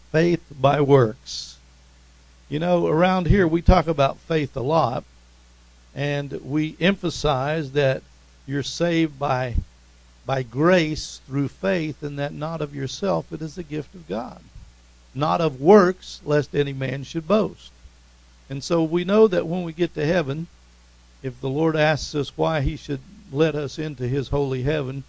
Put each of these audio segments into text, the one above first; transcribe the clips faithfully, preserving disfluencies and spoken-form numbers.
Faith by works. You know, around here we talk about faith a lot, and we emphasize that you're saved by by grace through faith, and that not of yourself, it is a gift of God. Not of works, lest any man should boast. And so we know that when we get to heaven, if the Lord asks us why he should let us into his holy heaven,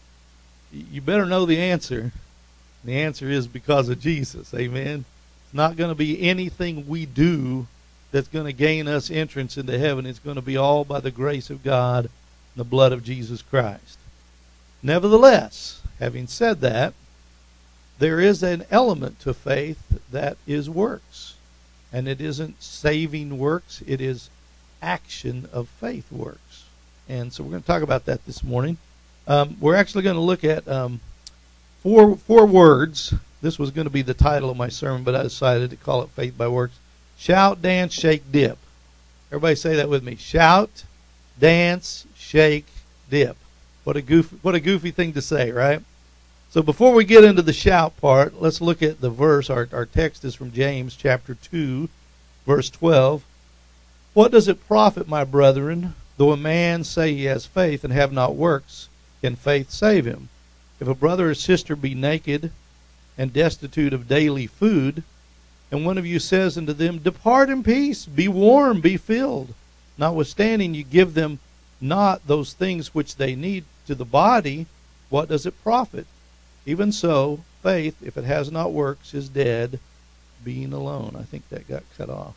you better know the answer. The answer is because of Jesus. Amen. It's not going to be anything we do that's going to gain us entrance into heaven. It's going to be all by the grace of God and the blood of Jesus Christ. Nevertheless, having said that, there is an element to faith that is works. And it isn't saving works. It is action of faith works. And so we're going to talk about that this morning. Um, we're actually going to look at um, four four words. This was going to be the title of my sermon, but I decided to call it Faith by Works. Shout, dance, shake, dip. Everybody say that with me. Shout, dance, shake, dip. What a goofy, what a goofy thing to say, right? So before we get into the shout part, let's look at the verse. Our, our text is from James chapter two, verse twelve. What does it profit, my brethren, though a man say he has faith and have not works? Can faith save him? If a brother or sister be naked and destitute of daily food, and one of you says unto them, depart in peace, be warm, be filled, notwithstanding you give them not those things which they need to the body, what does it profit? Even so, faith, if it has not works, is dead, being alone. I think that got cut off.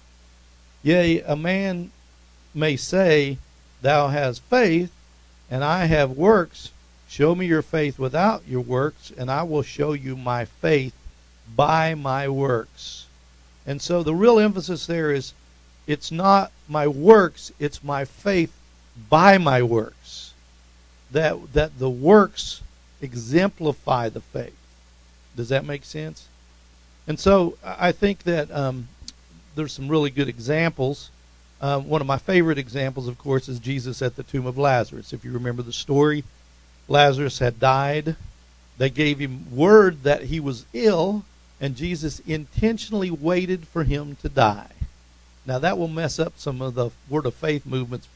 Yea, a man may say, thou hast faith, and I have works. Show me your faith without your works, and I will show you my faith by my works. And so the real emphasis there is, it's not my works, it's my faith by my works. That that the works exemplify the faith. Does that make sense? And so I think that um, there's some really good examples. Um, one of my favorite examples, of course, is Jesus at the tomb of Lazarus. If you remember the story, Lazarus had died. They gave him word that he was ill, and Jesus intentionally waited for him to die. Now that will mess up some of the Word of Faith movement's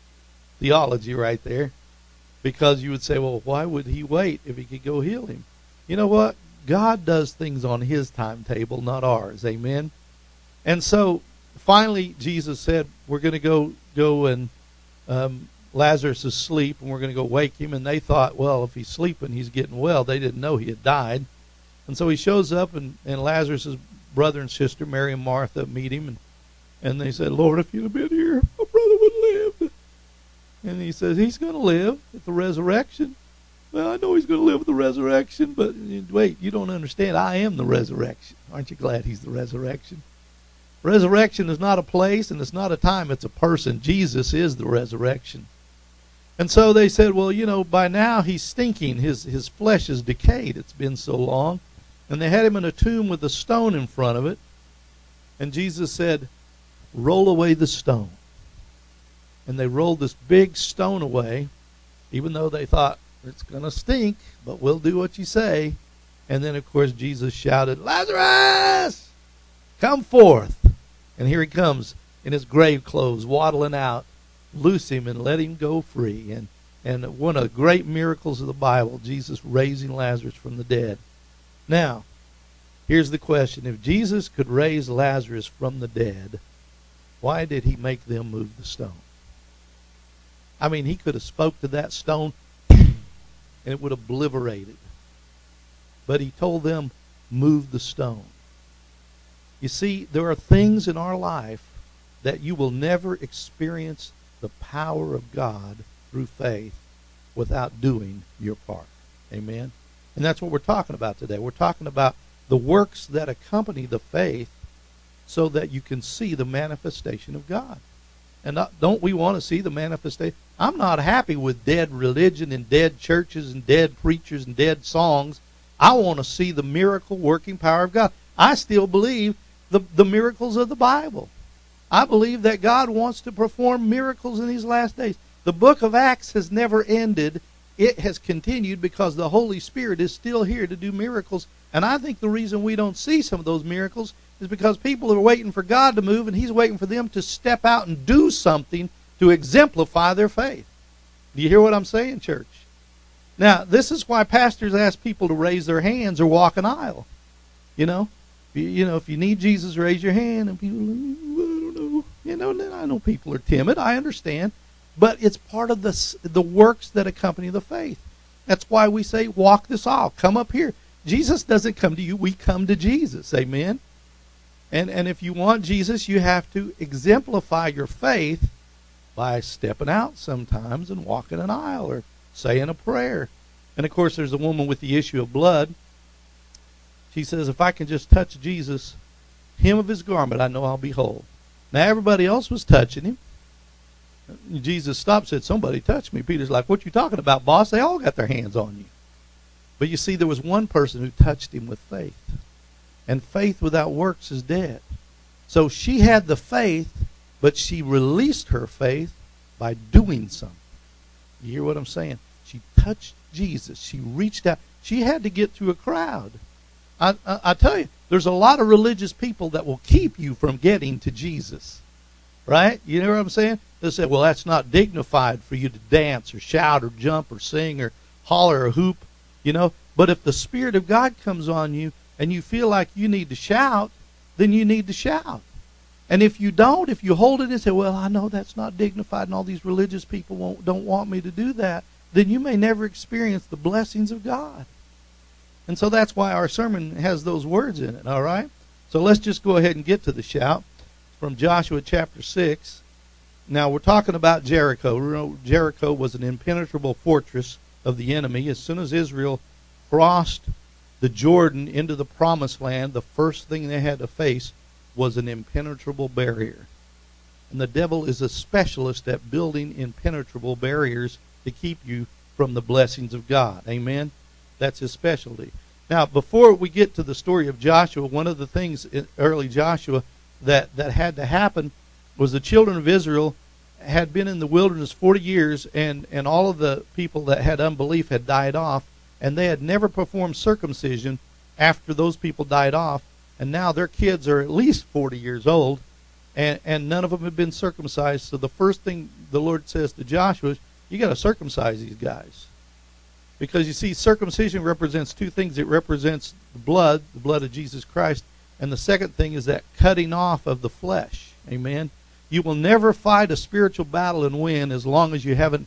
theology right there, because you would say, well, why would he wait if he could go heal him? You know what? God does things on his timetable, not ours. Amen? And so finally Jesus said, we're going to go go and um, Lazarus is asleep, and we're going to go wake him. And they thought, well, if he's sleeping, he's getting well. They didn't know he had died. And so he shows up, and, and Lazarus' brother and sister, Mary and Martha, meet him. And, and they said, Lord, if you'd have been here, my brother would have lived. And he says, he's going to live at the resurrection. Well, I know he's going to live at the resurrection, but wait, you don't understand. I am the resurrection. Aren't you glad he's the resurrection? Resurrection is not a place, and it's not a time. It's a person. Jesus is the resurrection. And so they said, well, you know, by now he's stinking. His, his flesh is decayed. It's been so long. And they had him in a tomb with a stone in front of it. And Jesus said, roll away the stone. And they rolled this big stone away, even though they thought, it's going to stink, but we'll do what you say. And then, of course, Jesus shouted, Lazarus, come forth. And here he comes in his grave clothes, waddling out. Loose him and let him go free. And, and one of the great miracles of the Bible, Jesus raising Lazarus from the dead. Now, here's the question. If Jesus could raise Lazarus from the dead, why did he make them move the stone? I mean, he could have spoke to that stone and it would have obliterated. But he told them, move the stone. You see, there are things in our life that you will never experience the power of God through faith without doing your part. Amen? And that's what we're talking about today. We're talking about the works that accompany the faith so that you can see the manifestation of God. And not, don't we want to see the manifestation? I'm not happy with dead religion and dead churches and dead preachers and dead songs. I want to see the miracle working power of God. I still believe the, the miracles of the Bible. I believe that God wants to perform miracles in these last days. The book of Acts has never ended. It has continued because the Holy Spirit is still here to do miracles And I think the reason we don't see some of those miracles is because people are waiting for God to move, and he's waiting for them to step out and do something to exemplify their faith. Do you hear what I'm saying, church? Now, this is why pastors ask people to raise their hands or walk an aisle. You know, you know, if you need Jesus, raise your hand. And people, I don't know. You know, I know people are timid. I understand. But it's part of the, the works that accompany the faith. That's why we say, walk this aisle. Come up here. Jesus doesn't come to you. We come to Jesus. Amen? And, and if you want Jesus, you have to exemplify your faith by stepping out sometimes and walking an aisle or saying a prayer. And, of course, there's a woman with the issue of blood. She says, if I can just touch Jesus, hem of his garment, I know I'll be whole. Now, everybody else was touching him. Jesus stopped and said, somebody touched me. Peter's like, what you talking about, boss? They all got their hands on you. But you see, there was one person who touched him with faith. And faith without works is dead. So she had the faith, but she released her faith by doing something. You hear what I'm saying? She touched Jesus. She reached out. She had to get through a crowd. I, I, I tell you, there's a lot of religious people that will keep you from getting to Jesus. Right? You know what I'm saying? They say, well, that's not dignified for you to dance or shout or jump or sing or holler or hoop. You know? But if the Spirit of God comes on you and you feel like you need to shout, then you need to shout. And if you don't, if you hold it and say, well, I know that's not dignified and all these religious people won't, don't want me to do that, then you may never experience the blessings of God. And so that's why our sermon has those words in it, all right? So let's just go ahead and get to the shout from Joshua chapter six. Now, we're talking about Jericho. Jericho was an impenetrable fortress of the enemy. As soon as Israel crossed the Jordan into the promised land, the first thing they had to face was an impenetrable barrier. And the devil is a specialist at building impenetrable barriers to keep you from the blessings of God. Amen? That's his specialty. Now, before we get to the story of Joshua, one of the things in early Joshua that, that had to happen was the children of Israel had been in the wilderness forty years, and, and all of the people that had unbelief had died off, and they had never performed circumcision after those people died off, and now their kids are at least forty years old, and, and none of them have been circumcised. So the first thing the Lord says to Joshua is, you got to circumcise these guys. Because you see, circumcision represents two things. It represents the blood, the blood of Jesus Christ, and the second thing is that cutting off of the flesh. Amen? You will never fight a spiritual battle and win as long as you haven't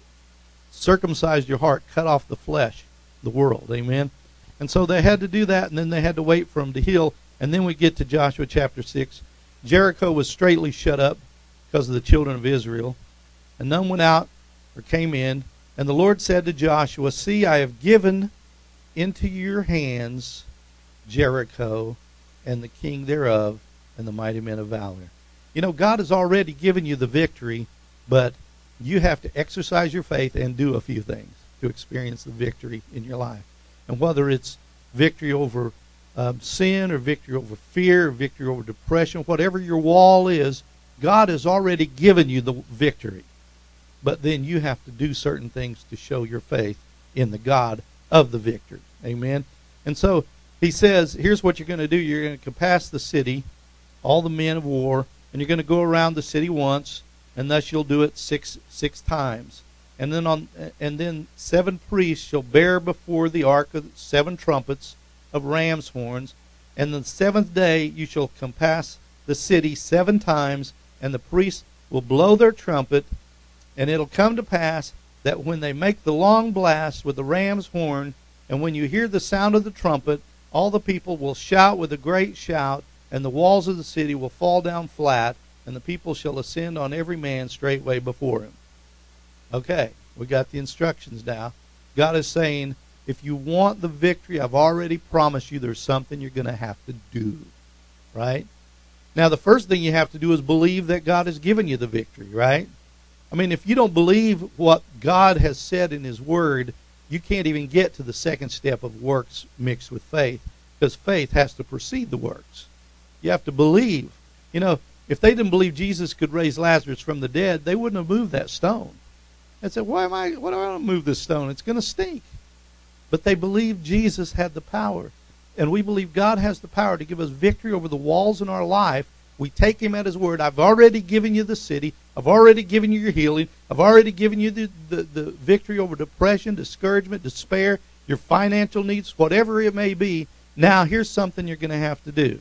circumcised your heart, cut off the flesh, the world. Amen? And so they had to do that, and then they had to wait for them to heal. And then we get to Joshua chapter six. Jericho was straightly shut up because of the children of Israel, and none went out or came in. And the Lord said to Joshua, see, I have given into your hands Jericho and the king thereof and the mighty men of valor. You know, God has already given you the victory, but you have to exercise your faith and do a few things to experience the victory in your life. And whether it's victory over um, sin or victory over fear or victory over depression, whatever your wall is, God has already given you the victory. But then you have to do certain things to show your faith in the God of the victory. Amen? And so he says, here's what you're going to do. You're going to compass the city, all the men of war, and you're going to go around the city once, and thus you'll do it six six times. And then on and then seven priests shall bear before the ark of seven trumpets of ram's horns, and the seventh day you shall compass the city seven times, and the priests will blow their trumpet. And it'll come to pass that when they make the long blast with the ram's horn, and when you hear the sound of the trumpet, all the people will shout with a great shout, and the walls of the city will fall down flat, and the people shall ascend on every man straightway before him. Okay, we got the instructions now. God is saying, if you want the victory, I've already promised you there's something you're going to have to do. Right? Now, the first thing you have to do is believe that God has given you the victory, right? I mean, if you don't believe what God has said in his word, you can't even get to the second step of works mixed with faith, because faith has to precede the works. You have to believe. You know, if they didn't believe Jesus could raise Lazarus from the dead, they wouldn't have moved that stone. They said, why am I, why do I want to move this stone? It's going to stink. But they believed Jesus had the power. and we believe God has the power to give us victory over the walls in our life, we take him at his word. I've already given you the city. I've already given you your healing. I've already given you the, the, the victory over depression, discouragement, despair, your financial needs, whatever it may be. Now here's something you're going to have to do.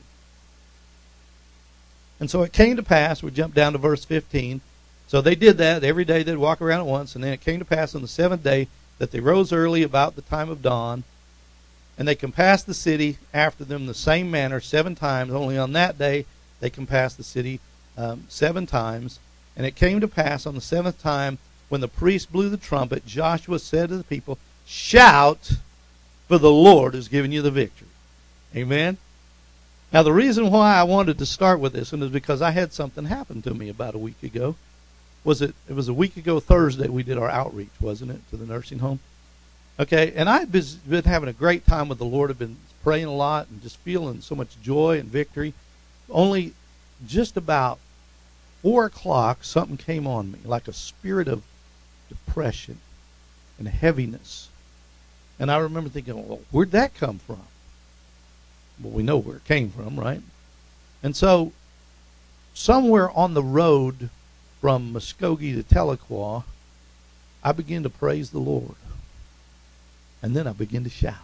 And so it came to pass, we jump down to verse fifteen. So they did that. Every day they'd walk around at once. And then it came to pass on the seventh day that they rose early about the time of dawn. And they compassed the city after them the same manner seven times. Only on that day they compassed the city um, seven times. And it came to pass on the seventh time, when the priest blew the trumpet, Joshua said to the people, "Shout, for the Lord has given you the victory." Amen? Now the reason why I wanted to start with this one is because I had something happen to me about a week ago. Was it, it was a week ago Thursday we did our outreach, wasn't it, to the nursing home? Okay, and I've been having a great time with the Lord. I've been praying a lot and just feeling so much joy and victory. Only just about four o'clock, something came on me, like a spirit of depression and heaviness. And I remember thinking, well, where'd that come from? Well, we know where it came from, right? And so somewhere on the road from Muskogee to Tahlequah, I began to praise the Lord. And then I began to shout.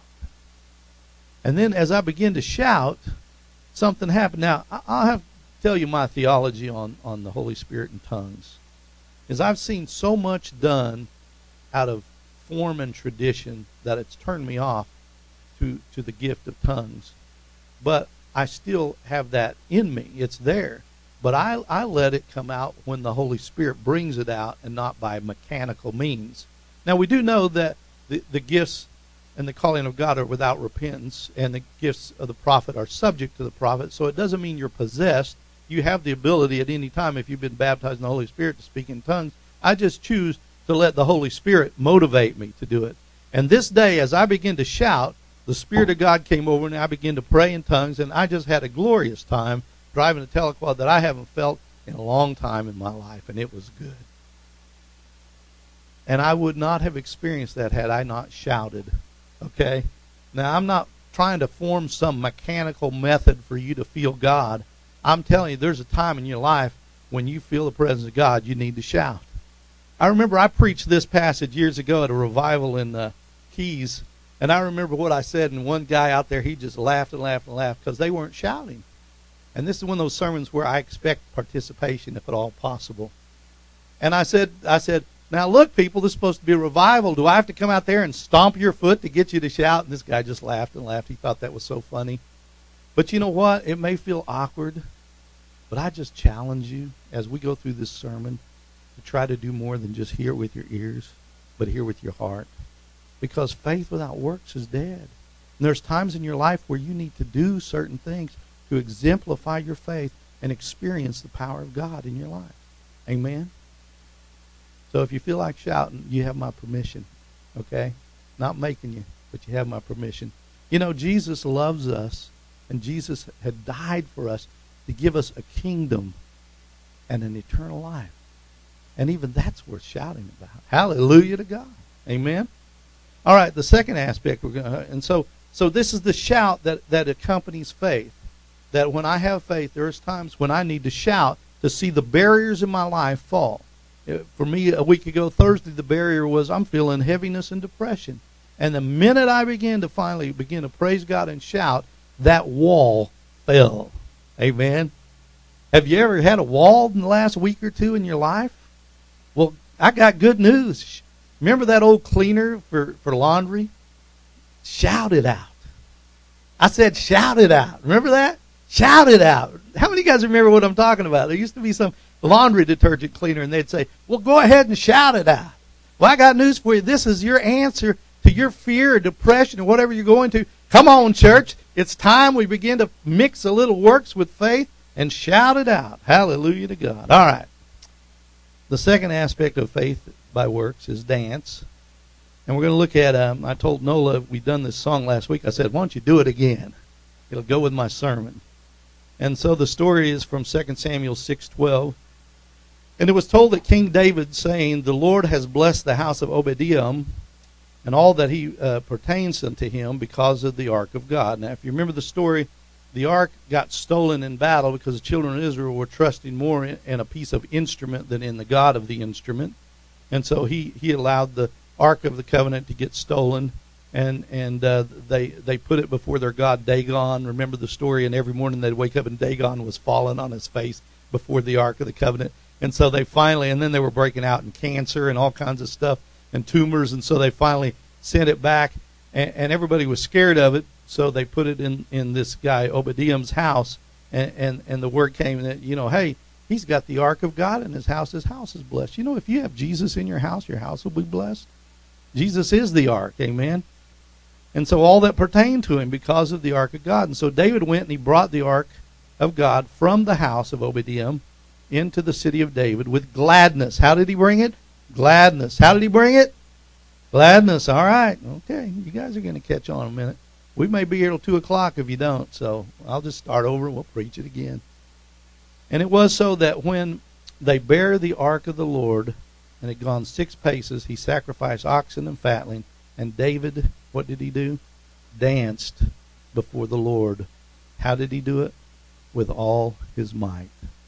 And then as I began to shout, something happened. Now, I'll have to tell you my theology on, on the Holy Spirit and tongues. Is I've seen so much done out of form and tradition that it's turned me off to, to the gift of tongues. But I still have that in me. It's there. But I, I let it come out when the Holy Spirit brings it out and not by mechanical means. Now, we do know that the, the gifts and the calling of God are without repentance, and the gifts of the prophet are subject to the prophet. So it doesn't mean you're possessed. You have the ability at any time, if you've been baptized in the Holy Spirit, to speak in tongues. I just choose to let the Holy Spirit motivate me to do it. And this day, as I begin to shout, the Spirit of God came over and I began to pray in tongues, and I just had a glorious time driving to Tahlequah that I haven't felt in a long time in my life, and it was good. And I would not have experienced that had I not shouted. Okay? Now, I'm not trying to form some mechanical method for you to feel God. I'm telling you, there's a time in your life when you feel the presence of God, you need to shout. I remember I preached this passage years ago at a revival in the Keys, and I remember what I said, and one guy out there, he just laughed and laughed and laughed because they weren't shouting. And this is one of those sermons where I expect participation, if at all possible. And I said, I said, now look, people, this is supposed to be a revival. Do I have to come out there and stomp your foot to get you to shout? And this guy just laughed and laughed. He thought that was so funny. But you know what? It may feel awkward, but I just challenge you as we go through this sermon to try to do more than just hear with your ears, but hear with your heart. Because faith without works is dead. And there's times in your life where you need to do certain things to exemplify your faith and experience the power of God in your life. Amen? So if you feel like shouting, you have my permission. Okay? Not making you, but you have my permission. You know, Jesus loves us, and Jesus had died for us to give us a kingdom and an eternal life. And even that's worth shouting about. Hallelujah to God. Amen? All right, the second aspect, we're going to, and so so this is the shout that, that accompanies faith. That when I have faith, there's times when I need to shout to see the barriers in my life fall. For me, a week ago, Thursday, the barrier was I'm feeling heaviness and depression. And the minute I began to finally begin to praise God and shout, that wall fell. Amen? Have you ever had a wall in the last week or two in your life? Well, I got good news. Remember that old cleaner for, for laundry? Shout it out. I said shout it out. Remember that? Shout it out. How many of you guys remember what I'm talking about? There used to be some laundry detergent cleaner, and they'd say, well, go ahead and shout it out. Well, I got news for you. This is your answer to your fear or depression or whatever you're going to. Come on, church. It's time we begin to mix a little works with faith and shout it out. Hallelujah to God. All right. The second aspect of faith by works is dance. And we're going to look at, um, I told Nola, we'd done this song last week. I said, why don't you do it again? It'll go with my sermon. And so the story is from Second Samuel six twelve. And it was told that King David, saying, the Lord has blessed the house of Obadiah and all that he uh, pertains unto him because of the ark of God. Now, if you remember the story, the ark got stolen in battle because the children of Israel were trusting more in, in a piece of instrument than in the God of the instrument. And so he, he allowed the Ark of the Covenant to get stolen, and and uh, they they put it before their god Dagon. Remember the story? And every morning they'd wake up and Dagon was falling on his face before the Ark of the Covenant. And so they finally, and then they were breaking out in cancer and all kinds of stuff and tumors, and so they finally sent it back, and, and everybody was scared of it. So they put it in, in this guy Obadiah's house, and, and, and the word came that, you know, hey, he's got the Ark of God in his house. His house is blessed. You know, if you have Jesus in your house, your house will be blessed. Jesus is the Ark, amen? And so all that pertained to him because of the Ark of God. And so David went and he brought the Ark of God from the house of Obadiah into the city of David with gladness. How did he bring it? Gladness. How did he bring it? Gladness. All right. Okay. You guys are going to catch on in a minute. We may be here till two o'clock if you don't. So I'll just start over and we'll preach it again. And it was so that when they bare the ark of the Lord, and had gone six paces, he sacrificed oxen and fatling. And David, what did he do? Danced before the Lord. How did he do it? With all his might.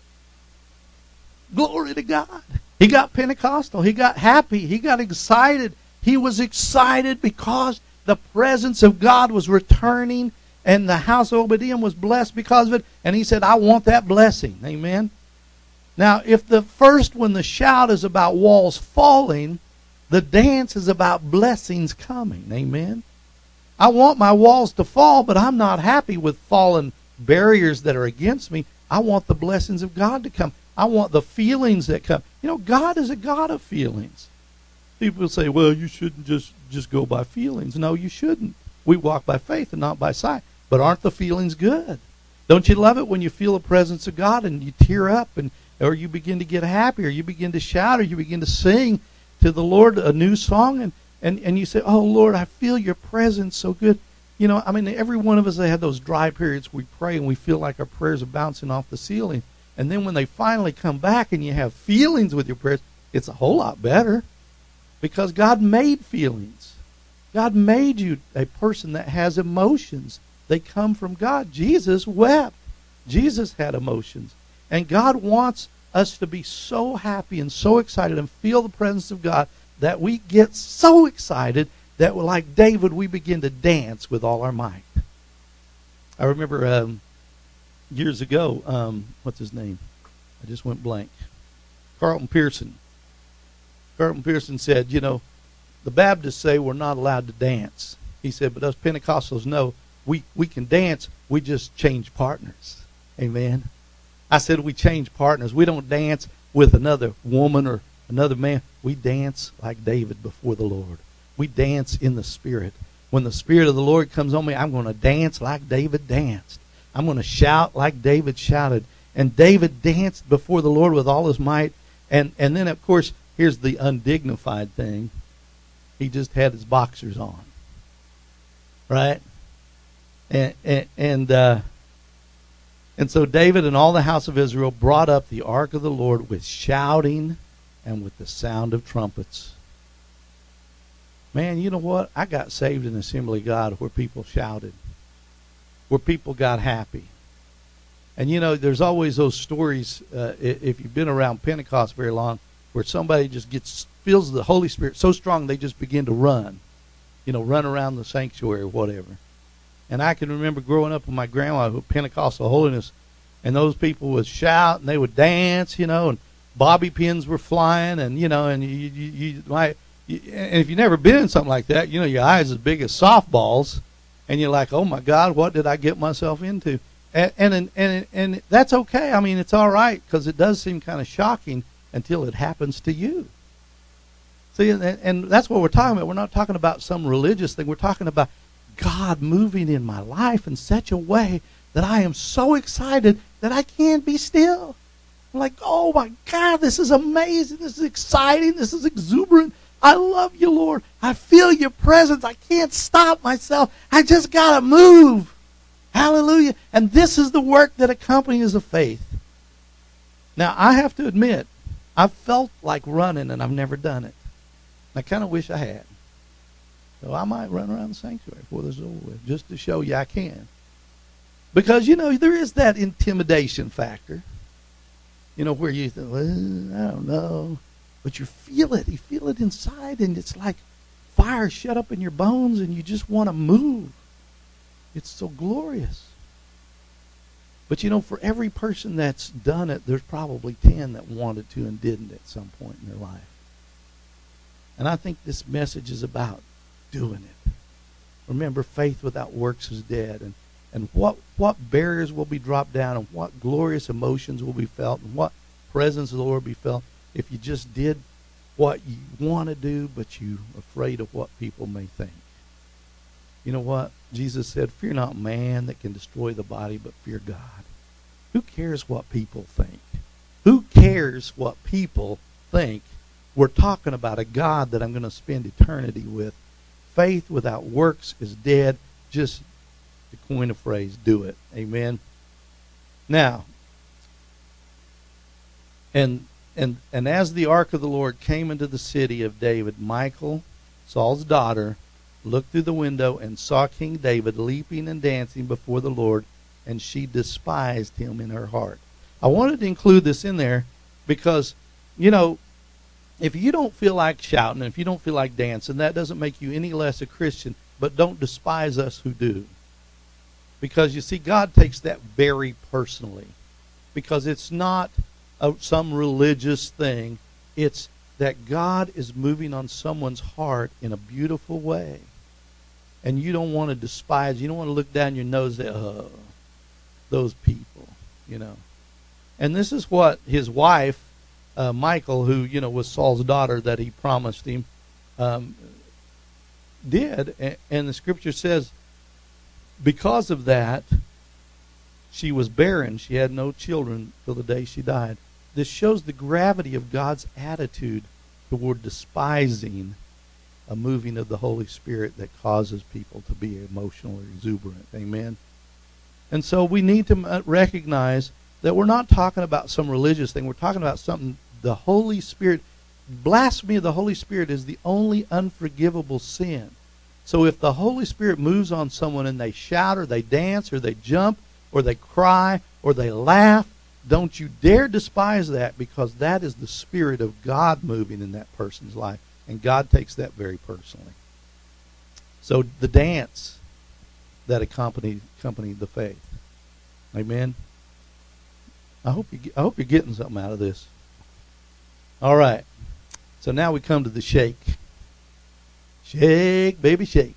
Glory to God. He got Pentecostal. He got happy. He got excited. He was excited because the presence of God was returning, and the house of Obadiah was blessed because of it. And he said, I want that blessing. Amen. Now, if the first one, the shout, is about walls falling, the dance is about blessings coming. Amen. I want my walls to fall, but I'm not happy with fallen barriers that are against me. I want the blessings of God to come. I want the feelings that come. You know, God is a God of feelings. People say, well, you shouldn't just, just go by feelings. No, you shouldn't. We walk by faith and not by sight. But aren't the feelings good? Don't you love it when you feel the presence of God and you tear up, and or you begin to get happy, or you begin to shout, or you begin to sing to the Lord a new song, and, and, and you say, oh, Lord, I feel your presence so good. You know, I mean, every one of us, they had those dry periods we pray and we feel like our prayers are bouncing off the ceiling. And then when they finally come back and you have feelings with your prayers, it's a whole lot better, because God made feelings. God made you a person that has emotions. They come from God. Jesus wept. Jesus had emotions. And God wants us to be so happy and so excited and feel the presence of God that we get so excited that, like David, we begin to dance with all our might. I remember um, years ago, um, what's his name? I just went blank. Carlton Pearson. Carlton Pearson said, you know, the Baptists say we're not allowed to dance. He said, but us Pentecostals know we, we can dance. We just change partners. Amen. I said we change partners. We don't dance with another woman or another man. We dance like David before the Lord. We dance in the Spirit. When the Spirit of the Lord comes on me, I'm going to dance like David danced. I'm going to shout like David shouted. And David danced before the Lord with all his might. And, and then, of course, here's the undignified thing. He just had his boxers on. Right? And, and, and uh, And so David and all the house of Israel brought up the ark of the Lord with shouting and with the sound of trumpets. Man, you know what? I got saved in Assembly of God where people shouted, where people got happy. And you know, there's always those stories, uh, if you've been around Pentecost very long, where somebody just gets feels the Holy Spirit so strong they just begin to run, you know, run around the sanctuary or whatever. And I can remember growing up with my grandma, who Pentecostal holiness, and those people would shout and they would dance, you know, and bobby pins were flying, and you know, and you, you, you might, you, and if you've never been in something like that, you know, your eyes as big as softballs, and you're like, oh my God, what did I get myself into? And and and and that's okay. I mean, it's all right, because it does seem kind of shocking until it happens to you. See, and, and that's what we're talking about. We're not talking about some religious thing. We're talking about God moving in my life in such a way that I am so excited that I can't be still. I'm like, oh my God, this is amazing. This is exciting. This is exuberant. I love you, Lord. I feel your presence. I can't stop myself. I just got to move. Hallelujah. And this is the work that accompanies the faith. Now, I have to admit, I've felt like running and I've never done it. I kind of wish I had. So I might run around the sanctuary before this is over with, just to show you I can. Because, you know, there is that intimidation factor. You know, where you think, well, I don't know. But you feel it. You feel it inside, and it's like fire shut up in your bones, and you just want to move. It's so glorious. But, you know, for every person that's done it, there's probably ten that wanted to and didn't at some point in their life. And I think this message is about doing it. Remember, faith without works is dead. And, and what, what barriers will be dropped down, and what glorious emotions will be felt, and what presence of the Lord will be felt if you just did what you want to do, but you're afraid of what people may think. You know what? Jesus said, fear not man that can destroy the body, but fear God. Who cares what people think? Who cares what people think? We're talking about a God that I'm going to spend eternity with. Faith without works is dead. Just to coin a phrase, do it. Amen. Now, and and and as the ark of the Lord came into the city of David, Michal, Saul's daughter, looked through the window and saw King David leaping and dancing before the Lord, and she despised him in her heart. I wanted to include this in there because, you know, if you don't feel like shouting, if you don't feel like dancing, that doesn't make you any less a Christian, but don't despise us who do. Because, you see, God takes that very personally. Because it's not a, some religious thing. It's that God is moving on someone's heart in a beautiful way. And you don't want to despise, you don't want to look down your nose at, oh, those people, you know. And this is what his wife, uh, Michal, who, you know, was Saul's daughter that he promised him, um, did. And, and the scripture says, because of that, she was barren. She had no children till the day she died. This shows the gravity of God's attitude toward despising a moving of the Holy Spirit that causes people to be emotional or exuberant. Amen? And so we need to recognize that we're not talking about some religious thing. We're talking about something, the Holy Spirit. Blasphemy of the Holy Spirit is the only unforgivable sin. So if the Holy Spirit moves on someone and they shout or they dance or they jump or they cry or they laugh, don't you dare despise that, because that is the Spirit of God moving in that person's life. And God takes that very personally. So the dance that accompanied, accompanied the faith. Amen? I hope, you, I hope you're getting something out of this. All right. So now we come to the shake. Shake, baby, shake.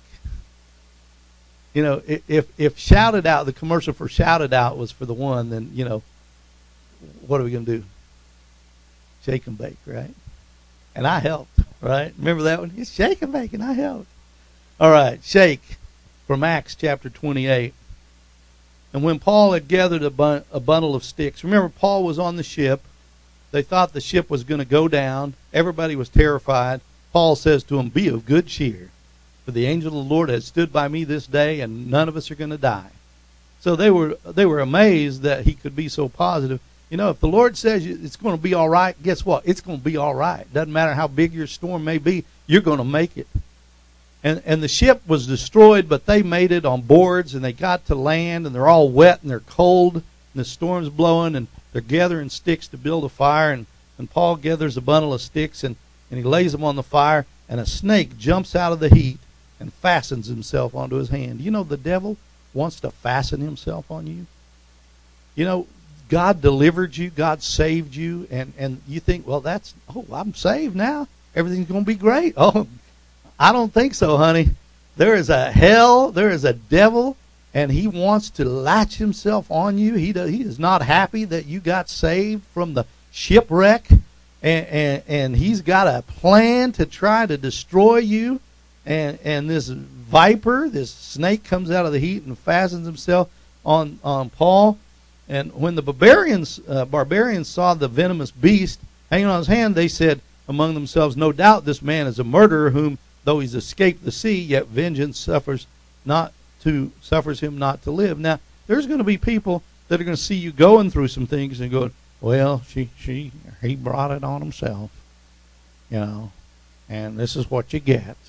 You know, if if Shout It Out, the commercial for Shout It Out was for the one, then, you know, what are we going to do? Shake and bake, right? And I helped, right? Remember that one? It's shake and bake, and I helped. All right, shake from Acts chapter twenty-eight. And when Paul had gathered a, bun- a bundle of sticks, remember, Paul was on the ship. They thought the ship was going to go down. Everybody was terrified. Paul says to them, be of good cheer, for the angel of the Lord has stood by me this day, and none of us are going to die. So they were they were amazed that he could be so positive. You know, if the Lord says it's going to be all right, guess what? It's going to be all right. Doesn't matter how big your storm may be, you're going to make it. And and the ship was destroyed, but they made it on boards, and they got to land, and they're all wet, and they're cold, and the storm's blowing, and they're gathering sticks to build a fire, and, and Paul gathers a bundle of sticks, and, and he lays them on the fire, and a snake jumps out of the heat and fastens himself onto his hand. You know, the devil wants to fasten himself on you. You know, God delivered you, God saved you, and, and you think, well, that's, oh, I'm saved now. Everything's going to be great. Oh, I don't think so, honey. There is a hell, there is a devil, and he wants to latch himself on you. He does, he is not happy that you got saved from the shipwreck, and, and, and he's got a plan to try to destroy you. And, and this viper, this snake, comes out of the heat and fastens himself on, on Paul. And when the barbarians, uh, barbarians saw the venomous beast hanging on his hand, they said among themselves, no doubt this man is a murderer, whom, though he's escaped the sea, yet vengeance suffers not to suffers him not to live. Now, there's going to be people that are going to see you going through some things and go, well, she, she, he brought it on himself, you know, and this is what you get.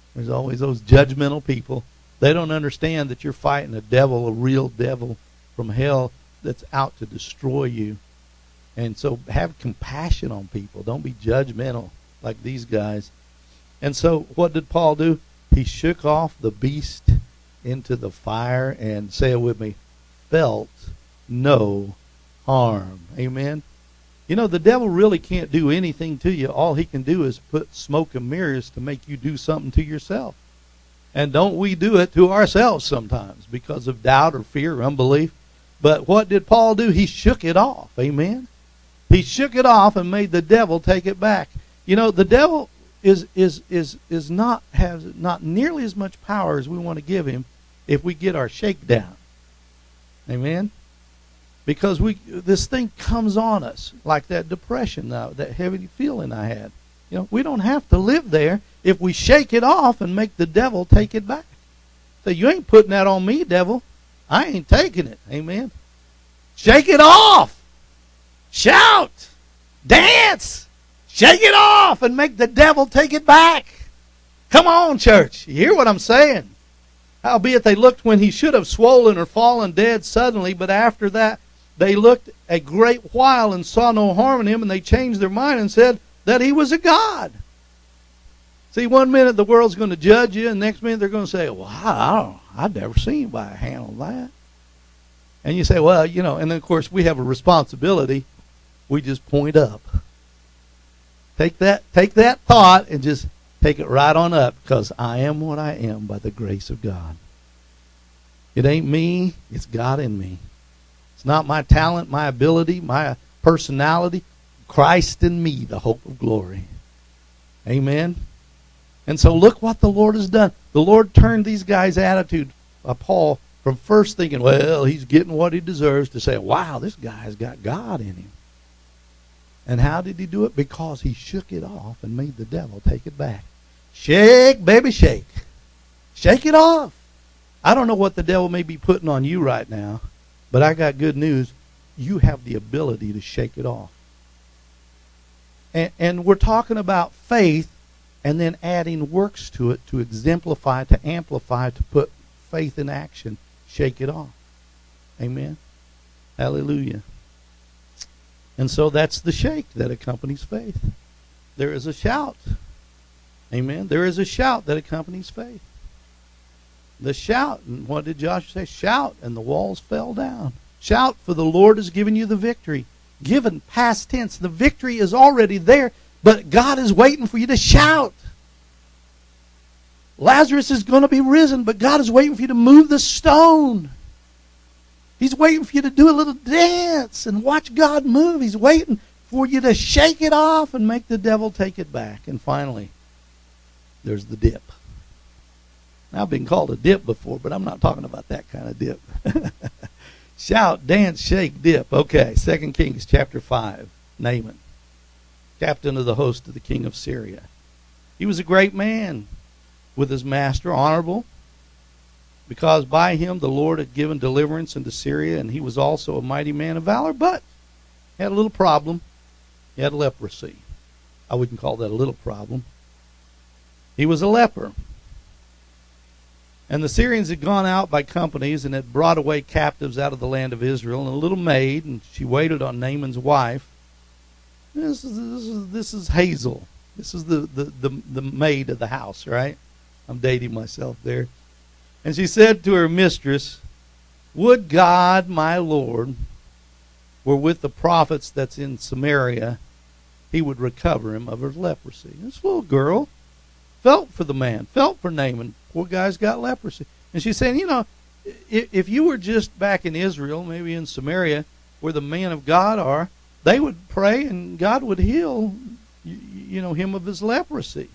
There's always those judgmental people. They don't understand that you're fighting a devil, a real devil from hell that's out to destroy you. And so have compassion on people. Don't be judgmental like these guys. And so what did Paul do? He shook off the beast into the fire and, say it with me, felt no harm. Amen. You know, the devil really can't do anything to you. All he can do is put smoke and mirrors to make you do something to yourself. And don't we do it to ourselves sometimes because of doubt or fear or unbelief? But what did Paul do? He shook it off. Amen. He shook it off and made the devil take it back. You know, the devil is is is is not has not nearly as much power as we want to give him if we get our shakedown. Amen. Because we this thing comes on us like that depression, now, that heavy feeling I had. You know, we don't have to live there if we shake it off and make the devil take it back. So you ain't putting that on me, devil. I ain't taking it. Amen. Shake it off. Shout. Dance. Shake it off and make the devil take it back. Come on, church. You hear what I'm saying? Howbeit they looked when he should have swollen or fallen dead suddenly, but after that they looked a great while and saw no harm in him, and they changed their mind and said that he was a god. See, one minute the world's going to judge you, and next minute they're going to say, well, I don't, I've never seen anybody handle that. And you say, well, you know, and then of course we have a responsibility. We just point up. Take that, take that thought and just take it right on up, because I am what I am by the grace of God. It ain't me, it's God in me. It's not my talent, my ability, my personality. Christ in me, the hope of glory. Amen. And so look what the Lord has done. The Lord turned these guys' attitude, uh, Paul, from first thinking, well, he's getting what he deserves, to say, wow, this guy's got God in him. And how did he do it? Because he shook it off and made the devil take it back. Shake, baby, shake. Shake it off. I don't know what the devil may be putting on you right now, but I got good news. You have the ability to shake it off. And, and we're talking about faith and then adding works to it to exemplify, to amplify, to put faith in action. Shake it off. Amen. Hallelujah. And so that's the shake that accompanies faith. There is a shout. Amen. There is a shout that accompanies faith. The shout, and what did Joshua say? Shout, and the walls fell down. Shout, for the Lord has given you the victory. Given, past tense. The victory is already there, but God is waiting for you to shout. Lazarus is going to be risen, but God is waiting for you to move the stone. He's waiting for you to do a little dance and watch God move. He's waiting for you to shake it off and make the devil take it back. And finally, there's the dip. Now, I've been called a dip before, but I'm not talking about that kind of dip. Shout, dance, shake, dip. Okay, Second Kings chapter five. Naaman, captain of the host of the king of Syria. He was a great man with his master, honorable, because by him the Lord had given deliverance into Syria, and he was also a mighty man of valor, but he had a little problem. He had leprosy. I wouldn't call that a little problem. He was a leper. And the Syrians had gone out by companies and had brought away captives out of the land of Israel, and a little maid, and she waited on Naaman's wife. This is, this is, this is Hazel. This is the, the, the, the maid of the house, right? I'm dating myself there. And she said to her mistress, would God, my Lord, were with the prophets that's in Samaria, he would recover him of his leprosy. This little girl felt for the man, felt for Naaman. Poor guy's got leprosy. And she's saying, you know, if, if you were just back in Israel, maybe in Samaria, where the men of God are, they would pray and God would heal, you, you know, him of his leprosy.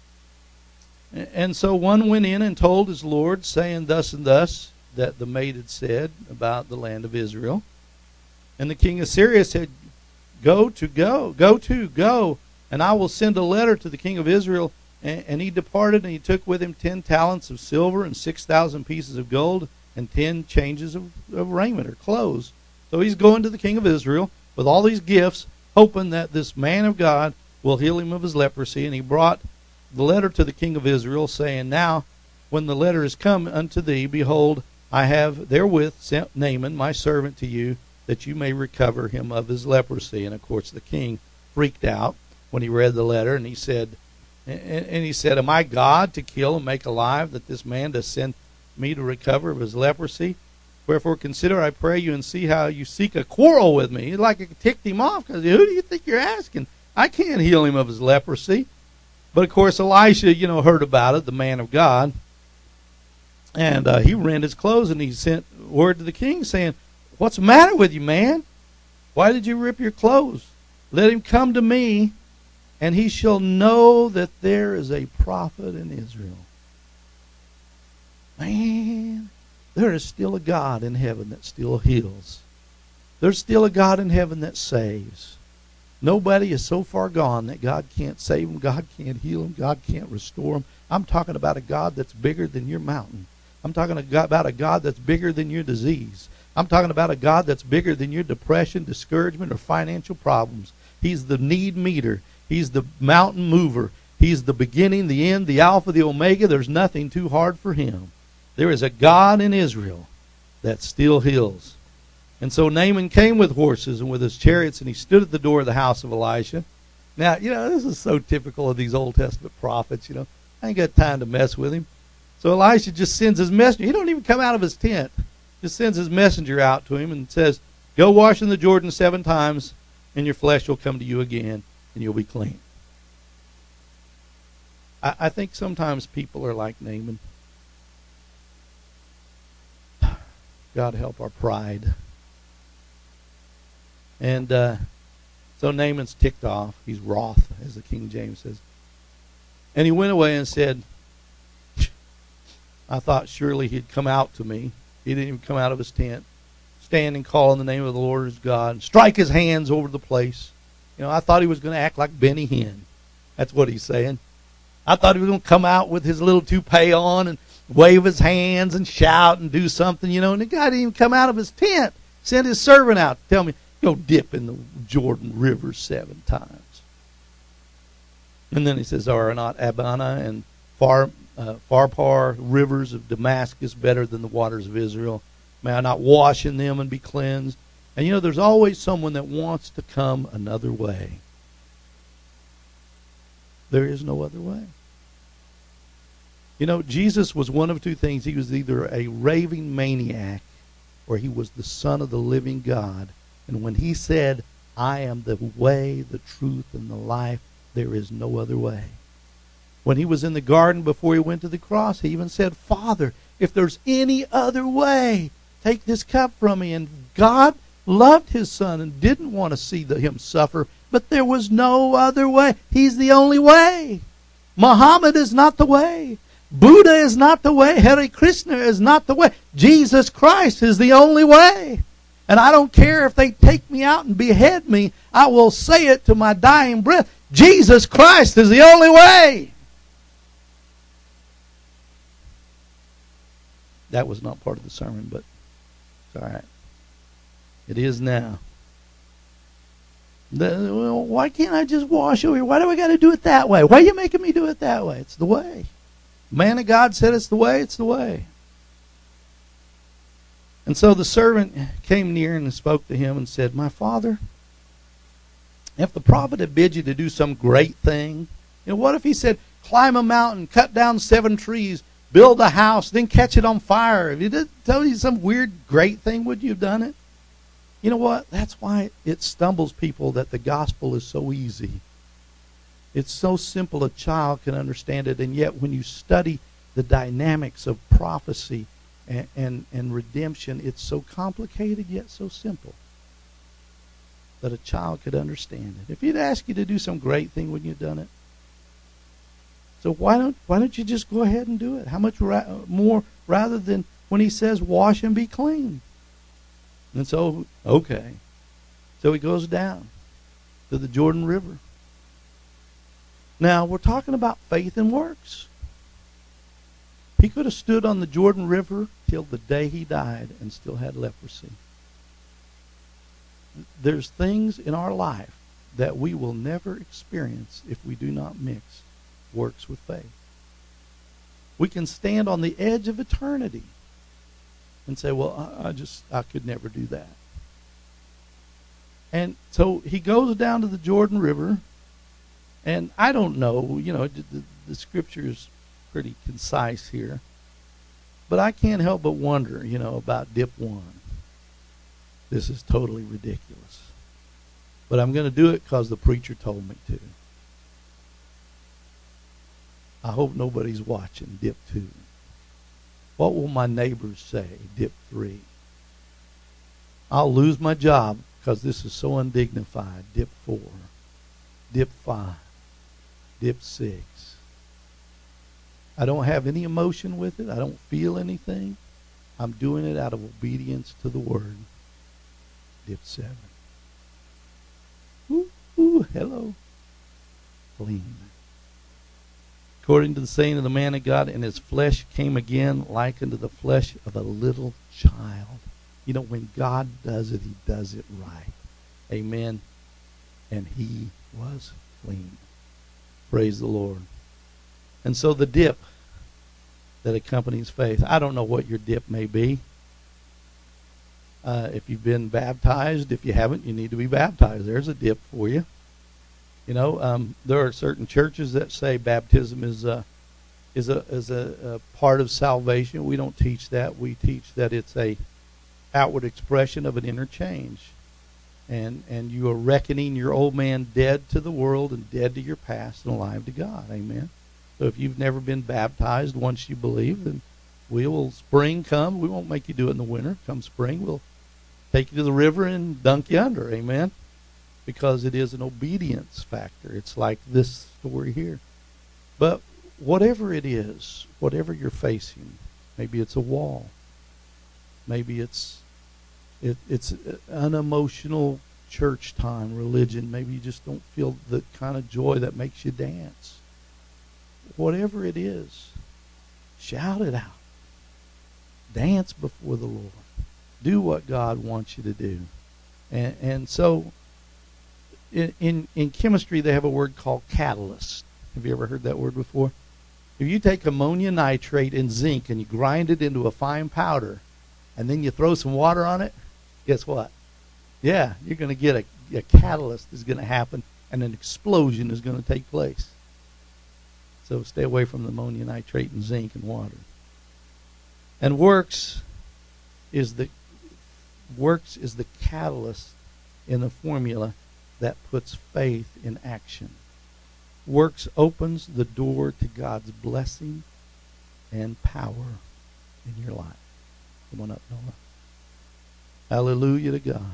And so one went in and told his Lord, saying thus and thus, that the maid had said about the land of Israel. And the king of Syria said, go to go, go to go, and I will send a letter to the king of Israel. And, and he departed, and he took with him ten talents of silver and six thousand pieces of gold and ten changes of, of raiment or clothes. So he's going to the king of Israel with all these gifts, hoping that this man of God will heal him of his leprosy. And he brought the letter to the king of Israel, saying, Now, when the letter is come unto thee, behold, I have therewith sent Naaman my servant to you, that you may recover him of his leprosy. And of course the king freaked out when he read the letter, and he said, and, and he said, Am I God to kill and make alive, that this man does send me to recover of his leprosy? Wherefore consider, I pray you, and see how you seek a quarrel with me. Like it ticked him off, because who do you think you're asking? I can't heal him of his leprosy. But of course Elisha, you know, heard about it, the man of God. And uh, he rent his clothes, and he sent word to the king saying, What's the matter with you, man? Why did you rip your clothes? Let him come to me, and he shall know that there is a prophet in Israel. Man, there is still a God in heaven that still heals. There's still a God in heaven that saves. Nobody is so far gone that God can't save them, God can't heal them, God can't restore them. I'm talking about a God that's bigger than your mountain. I'm talking about a God that's bigger than your disease. I'm talking about a God that's bigger than your depression, discouragement, or financial problems. He's the need meter. He's the mountain mover. He's the beginning, the end, the Alpha, the Omega. There's nothing too hard for him. There is a God in Israel that still heals. And so Naaman came with horses and with his chariots, and he stood at the door of the house of Elisha. Now, you know, this is so typical of these Old Testament prophets, you know. I ain't got time to mess with him. So Elisha just sends his messenger. He don't even come out of his tent. Just sends his messenger out to him and says, Go wash in the Jordan seven times, and your flesh will come to you again, and you'll be clean. I, I think sometimes people are like Naaman. God help our pride. And uh, so Naaman's ticked off. He's wroth, as the King James says. And he went away and said, I thought surely he'd come out to me. He didn't even come out of his tent. Stand and call in the name of the Lord his God. Strike his hands over the place. You know, I thought he was going to act like Benny Hinn. That's what he's saying. I thought he was going to come out with his little toupee on and wave his hands and shout and do something, you know. And the guy didn't even come out of his tent. Sent his servant out to tell me, Go dip in the Jordan River seven times. And then he says, Are not Abana and Far, uh, Pharpar rivers of Damascus better than the waters of Israel? May I not wash in them and be cleansed? And you know, there's always someone that wants to come another way. There is no other way. You know, Jesus was one of two things. He was either a raving maniac or he was the Son of the living God. And when he said, I am the way, the truth, and the life, there is no other way. When he was in the garden before he went to the cross, he even said, Father, if there's any other way, take this cup from me. And God loved his Son and didn't want to see the, him suffer, but there was no other way. He's the only way. Muhammad is not the way. Buddha is not the way. Hare Krishna is not the way. Jesus Christ is the only way. And I don't care if they take me out and behead me. I will say it to my dying breath. Jesus Christ is the only way. That was not part of the sermon, but it's all right. It is now. The, well, why can't I just wash over here? Why do I got to do it that way? Why are you making me do it that way? It's the way. Man of God said it's the way. It's the way. And so the servant came near and spoke to him and said, My father, if the prophet had bid you to do some great thing, you know, what if he said, climb a mountain, cut down seven trees, build a house, then catch it on fire? If he did tell you some weird, great thing, would you have done it? You know what? That's why it stumbles people that the gospel is so easy. It's so simple a child can understand it, and yet when you study the dynamics of prophecy and, and, and redemption, it's so complicated yet so simple that a child could understand it. If he'd asked you to do some great thing, wouldn't you have done it? So why don't why don't you just go ahead and do it? How much ra- more rather than when he says wash and be clean? And so, okay. So he goes down to the Jordan River. Now, we're talking about faith and works. He could have stood on the Jordan River till the day he died and still had leprosy. There's things in our life that we will never experience if we do not mix works with faith. We can stand on the edge of eternity and say, well, I, I just, I could never do that. And so he goes down to the Jordan River, and I don't know, you know, the, the, the scripture is pretty concise here, but I can't help but wonder, you know, about dip one. This is totally ridiculous. But I'm going to do it because the preacher told me to. I hope nobody's watching dip two. What will my neighbors say, dip three? I'll lose my job because this is so undignified, dip four, dip five, dip six. I don't have any emotion with it. I don't feel anything. I'm doing it out of obedience to the word. Dip seven. Ooh, ooh, hello. Clean. According to the saying of the man of God, and his flesh came again like unto the flesh of a little child. You know, when God does it, he does it right. Amen. And he was clean. Praise the Lord. And so the dip that accompanies faith. I don't know what your dip may be. Uh, if you've been baptized, if you haven't, you need to be baptized. There's a dip for you. You know, um, there are certain churches that say baptism is a is a is a, a part of salvation. We don't teach that. We teach that it's a outward expression of an inner change, and and you are reckoning your old man dead to the world and dead to your past and alive to God. Amen. So if you've never been baptized, once you believe, then we will. Spring come, we won't make you do it in the winter. Come spring, we'll take you to the river and dunk you under. Amen. Because it is an obedience factor. It's like this story here. But whatever it is, whatever you're facing, maybe it's a wall. Maybe it's it, it's unemotional church time, religion. Maybe you just don't feel the kind of joy that makes you dance. Whatever it is, shout it out. Dance before the Lord. Do what God wants you to do. And, and so in, in, in chemistry, they have a word called catalyst. Have you ever heard that word before? If you take ammonia nitrate and zinc and you grind it into a fine powder, and then you throw some water on it, guess what? Yeah, you're going to get a, a catalyst is going to happen, and an explosion is going to take place. So stay away from the ammonia nitrate and zinc and water. And works is the works is the catalyst in the formula that puts faith in action. Works opens the door to God's blessing and power in your life. Come on up, Noah. Hallelujah to God.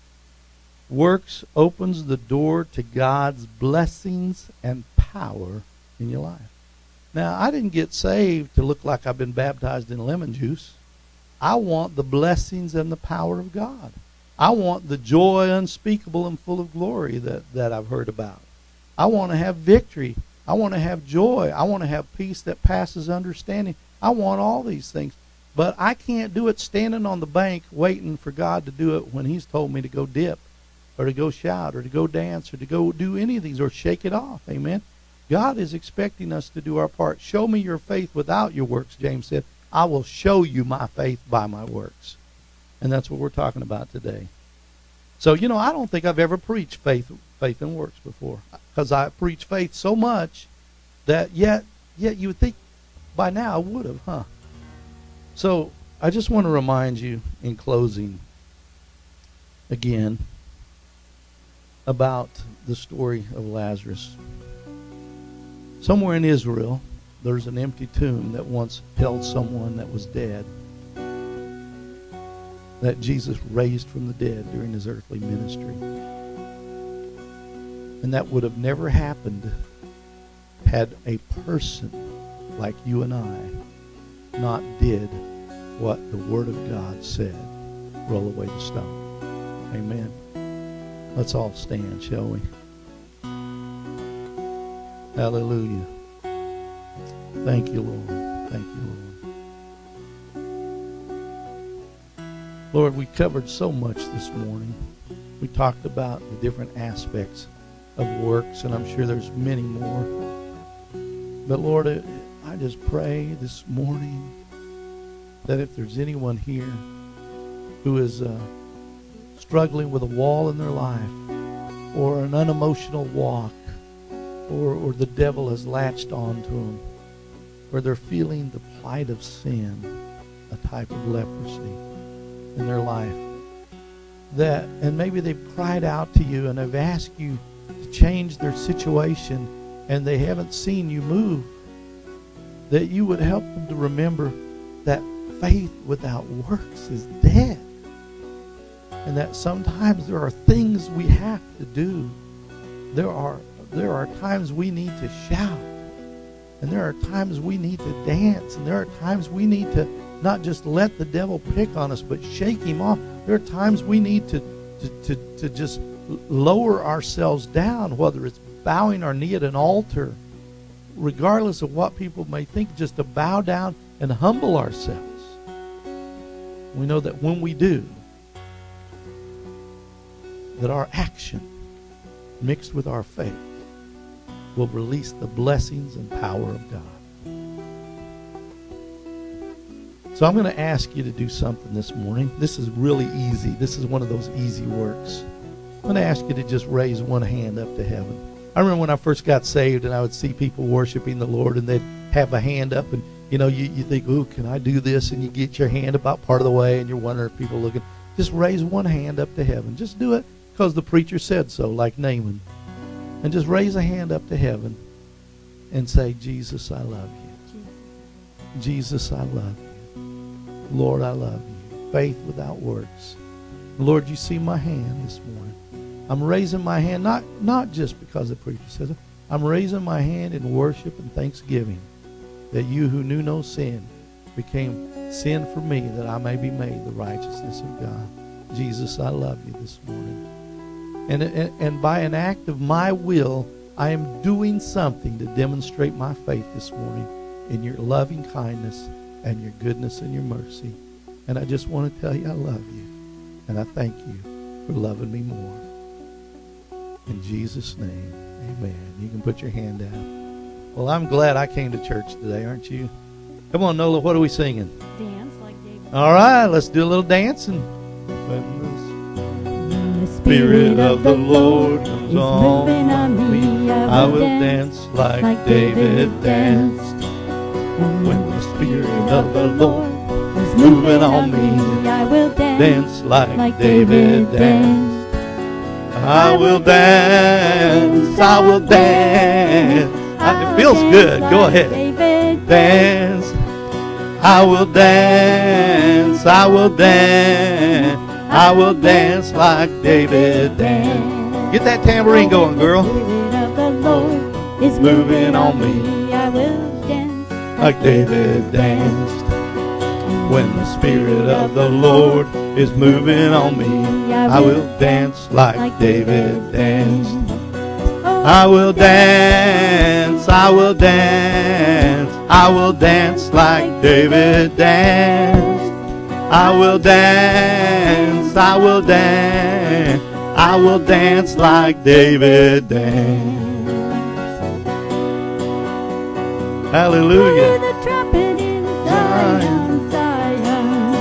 Works opens the door to God's blessings and power in your life. Now, I didn't get saved to look like I've been baptized in lemon juice. I want the blessings and the power of God. I want the joy unspeakable and full of glory that, that I've heard about. I want to have victory. I want to have joy. I want to have peace that passes understanding. I want all these things. But I can't do it standing on the bank waiting for God to do it when he's told me to go dip or to go shout or to go dance or to go do any of these or shake it off. Amen. God is expecting us to do our part. Show me your faith without your works, James said. I will show you my faith by my works. And that's what we're talking about today. So, you know, I don't think I've ever preached faith faith and works before, because I preach faith so much that yet, yet you would think by now I would have, huh? So I just want to remind you in closing again about the story of Lazarus. Somewhere in Israel, there's an empty tomb that once held someone that was dead, that Jesus raised from the dead during his earthly ministry. And that would have never happened had a person like you and I not did what the Word of God said. Roll away the stone. Amen. Let's all stand, shall we? Hallelujah. Thank you, Lord. Thank you, Lord. Lord, we covered so much this morning. We talked about the different aspects of works, and I'm sure there's many more. But Lord, I just pray this morning that if there's anyone here who is uh, struggling with a wall in their life, or an unemotional walk, or, or the devil has latched onto them, or they're feeling the plight of sin, a type of leprosy in their life, that, and maybe they've cried out to you and have asked you to change their situation, and they haven't seen you move, that you would help them to remember that faith without works is dead. And that sometimes there are things we have to do. There are there are times we need to shout. And there are times we need to dance. And there are times we need to not just let the devil pick on us, but shake him off. There are times we need to, to, to, to just lower ourselves down, whether it's bowing our knee at an altar, regardless of what people may think, just to bow down and humble ourselves. We know that when we do, that our action mixed with our faith will release the blessings and power of God. So I'm going to ask you to do something this morning. This is really easy. This is one of those easy works. I'm going to ask you to just raise one hand up to heaven. I remember when I first got saved and I would see people worshiping the Lord and they'd have a hand up, and you know, you, you think, ooh, can I do this? And you get your hand about part of the way and you're wondering if people are looking. Just raise one hand up to heaven. Just do it because the preacher said so, like Naaman. And just raise a hand up to heaven and say, Jesus, I love you. Jesus, I love you. Lord, I love you. Faith without works. Lord, you see my hand this morning. I'm raising my hand, not, not just because the preacher says it. I'm raising my hand in worship and thanksgiving that you who knew no sin became sin for me, that I may be made the righteousness of God. Jesus, I love you this morning. And, and, and by an act of my will, I am doing something to demonstrate my faith this morning in your loving kindness and your goodness and your mercy. And I just want to tell you I love you. And I thank you for loving me more. In Jesus' name, amen. You can put your hand out. Well, I'm glad I came to church today, aren't you? Come on, Nola, what are we singing? Dance like David. All right, let's do a little dancing. When the Spirit of the Lord comes on me, I will dance like David danced. When the Spirit of the Lord is moving on me, I will dance like David danced. I will dance, I will dance. It feels good. Go ahead. Dance. I will dance, I will dance, I will dance like David danced. Get that tambourine going, girl. The Spirit of the Lord is moving on me. I will dance like David danced. When the Spirit of the Lord is moving on me, I will dance like David danced. I will dance, I will dance, I will dance like David danced. I will dance, I will dance, I will dance like David danced. Hallelujah. The trumpet in Zion, Zion.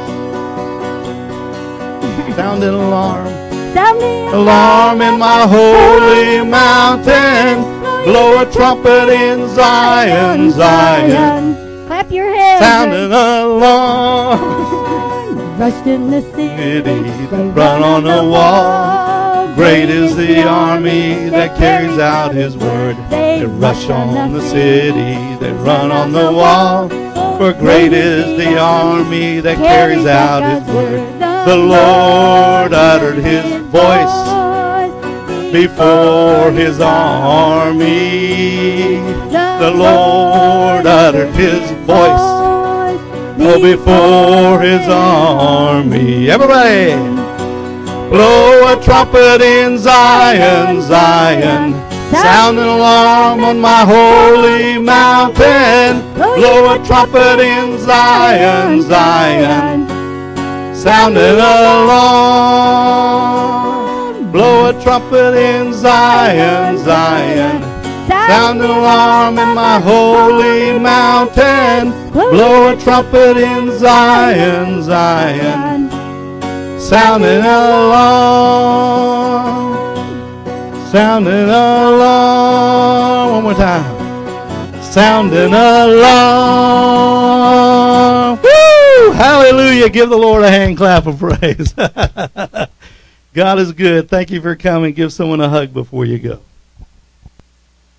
Sound an alarm. Sounding Alarm in my holy mountain. Blow a trumpet in Zion, Zion. Clap your hands. Sound an alarm. Rushed in the city. They run on the wall. Great is the army that carries out his word. They rush on the city. They run on the wall. For great is the army that carries out his word. The Lord uttered his voice before his army. The Lord uttered his voice oh, before his army. Everybody, blow a trumpet in Zion, Zion. Sound an alarm on my holy mountain. Blow a trumpet in Zion, Zion. Sound an alarm. Blow a trumpet in Zion, Zion. Sound an alarm in my holy mountain. Blow a trumpet in Zion, Zion. Sound an alarm. Sound an alarm. One more time. Sound an alarm. Woo! Hallelujah. Give the Lord a hand clap of praise. God is good. Thank you for coming. Give someone a hug before you go.